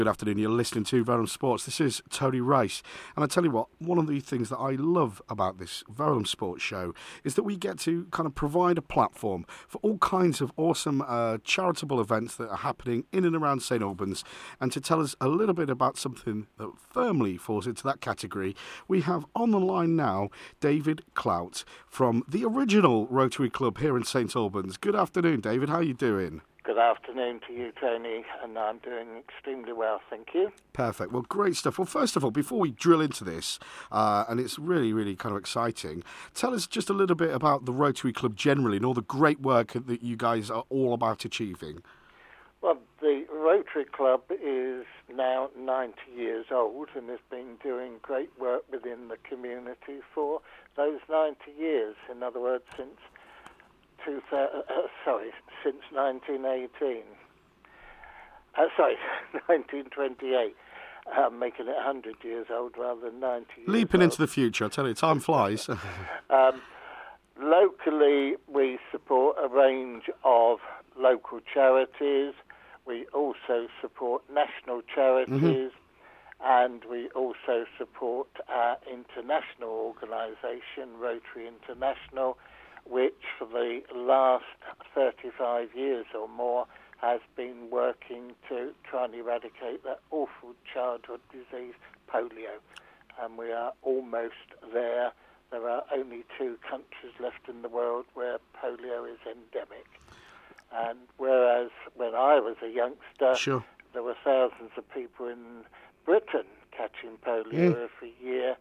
Good afternoon, you're listening to Verulam Sports. This is Tony Rice. And I tell you what, one of the things that I love about this Verulam Sports show is that we get to kind of provide a platform for all kinds of awesome charitable events that are happening in and around St Albans. And to tell us a little bit about something that firmly falls into that category, we have on the line now David Clout from the original Rotary Club here in St Albans. Good afternoon, David. How are you doing? Good afternoon to you, Tony, and I'm doing extremely well, thank you. Perfect. Well, great stuff. Well, first of all, before we drill into this, and it's really, really kind of exciting, tell us just a little bit about the Rotary Club generally and all the great work that you guys are all about achieving. Well, the Rotary Club is now 90 years old and has been doing great work within the community for those 90 years. In other words, since 1918. 1928. Making it 100 years old rather than 90 years Leaping old. into the future, I tell you, time flies. Locally, we support a range of local charities. We also support national charities. And we also support our international organisation, Rotary International, which for the last 35 years or more has been working to try and eradicate that awful childhood disease, polio. And we are almost there. There are only 2 countries left in the world where polio is endemic. And whereas when I was a youngster, Sure. there were thousands of people in Britain catching polio every year.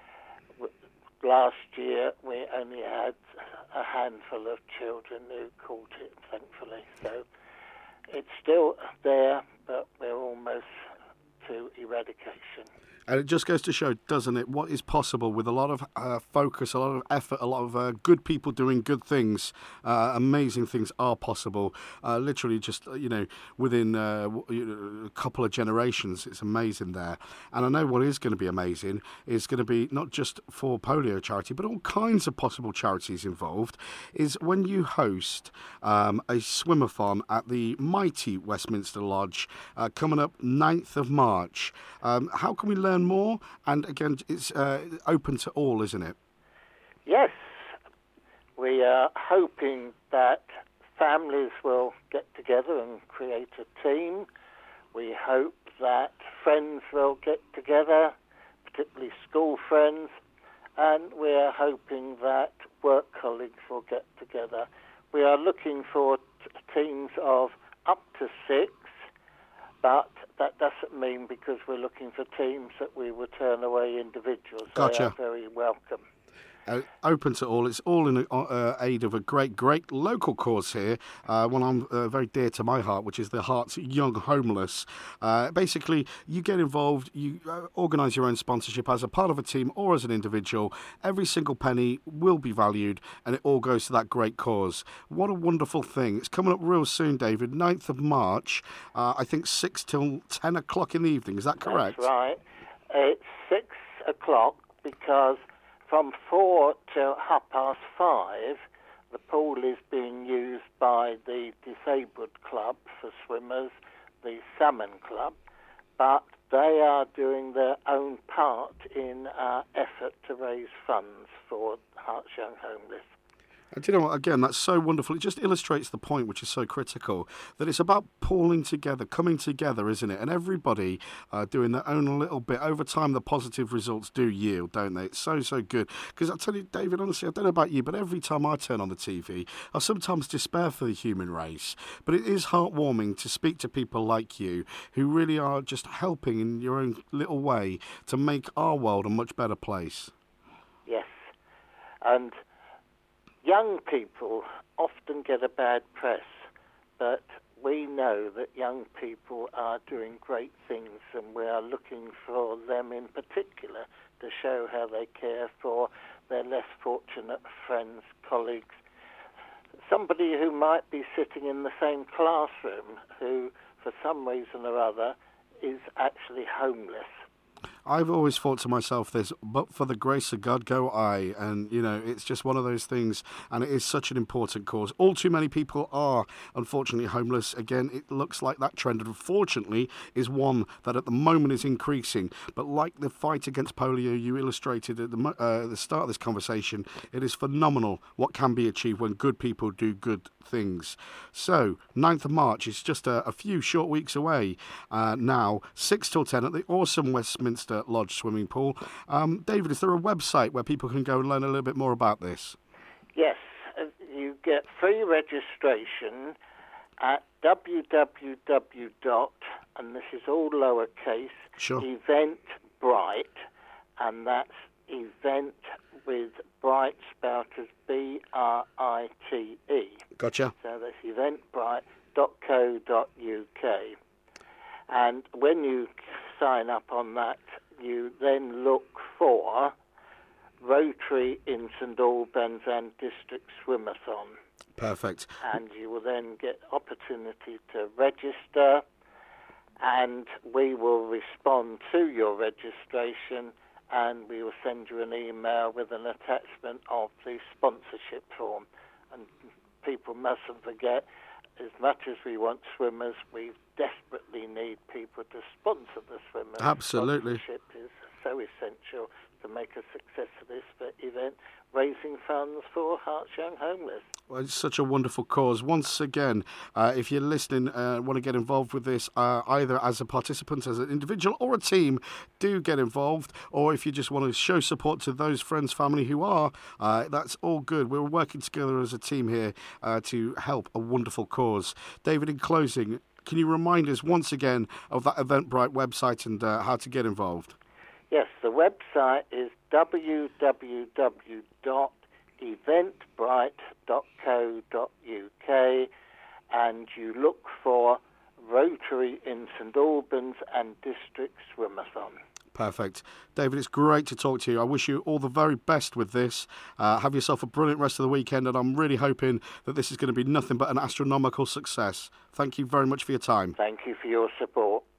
Last year, we only had a handful of children who caught it, thankfully. So it's still there, but we're almost to eradication. And it just goes to show, doesn't it, what is possible with a lot of focus, a lot of effort, a lot of good people doing good things. Amazing things are possible. Literally just, within a couple of generations, it's amazing there. And I know what is going to be amazing is going to be not just for polio charity, but all kinds of possible charities involved, is when you host a swimathon at the mighty Westminster Lodge coming up 9th of March. How can we learn more? And again, it's open to all, isn't it? Yes. We are hoping that families will get together and create a team. We hope that friends will get together, particularly school friends, and we are hoping that work colleagues will get together. We are looking for teams of up to 6, but that doesn't mean because we're looking for teams that we will turn away individuals. Gotcha. They are very welcome. Open to all. It's all in aid of a great local cause here, one I'm very dear to my heart, which is the Hearts Young Homeless. Basically, you get involved, you organise your own sponsorship as a part of a team or as an individual. Every single penny will be valued, and it all goes to that great cause. What a wonderful thing. It's coming up real soon, David, 9th of March, I think 6 till 10 o'clock in the evening. Is that correct? That's right. It's 6 o'clock because from 4 till 5:30, the pool is being used by the Disabled Club for swimmers, the Salmon Club, but they are doing their own part in our effort to raise funds for Hearts Young Homeless. And do you know what, again, that's so wonderful. It just illustrates the point, which is so critical, that it's about pulling together, coming together, isn't it? And everybody doing their own little bit. Over time, the positive results do yield, don't they? It's so good. Because I tell you, David, honestly, I don't know about you, but every time I turn on the TV, I sometimes despair for the human race. But it is heartwarming to speak to people like you, who really are just helping in your own little way to make our world a much better place. Yes. And young people often get a bad press, but we know that young people are doing great things, and we are looking for them in particular to show how they care for their less fortunate friends, colleagues, somebody who might be sitting in the same classroom who, for some reason or other, is actually homeless. I've always thought to myself this, but for the grace of God go I. And, you know, it's just one of those things, and it is such an important cause. All too many people are, unfortunately, homeless. Again, it looks like that trend, unfortunately, is one that at the moment is increasing. But like the fight against polio you illustrated at the start of this conversation, it is phenomenal what can be achieved when good people do good things. So, 9th of March is just a few short weeks away now, 6 till 10 at the awesome Westminster Lodge swimming pool. David, is there a website where people can go and learn a little bit more about this? Yes, you get free registration at www. and this is all lowercase, Sure. Eventbrite, and that's event with Bright spelled as Brite. Gotcha. So that's eventbrite.co.uk. And when you sign up on that, you then look for Rotary in St Albans and District Swimathon. Perfect. And you will then get opportunity to register, and we will respond to your registration, and we will send you an email with an attachment of the sponsorship form. And people mustn't forget, as much as we want swimmers, we desperately need people to sponsor the swimmers. Absolutely. Sponsorship is so essential to make a success of this event, raising funds for Herts Young Homeless. Well, it's such a wonderful cause. Once again, if you're listening, want to get involved with this, either as a participant, as an individual or a team, do get involved. Or if you just want to show support to those friends, family who are, that's all good. We're working together as a team here to help a wonderful cause. David, in closing, can you remind us once again of that Eventbrite website and how to get involved? Yes, the website is www.eventbrite.co.uk, and you look for Rotary in St Albans and District Swimathon. Perfect. David, it's great to talk to you. I wish you all the very best with this. Have yourself a brilliant rest of the weekend, and I'm really hoping that this is going to be nothing but an astronomical success. Thank you very much for your time. Thank you for your support.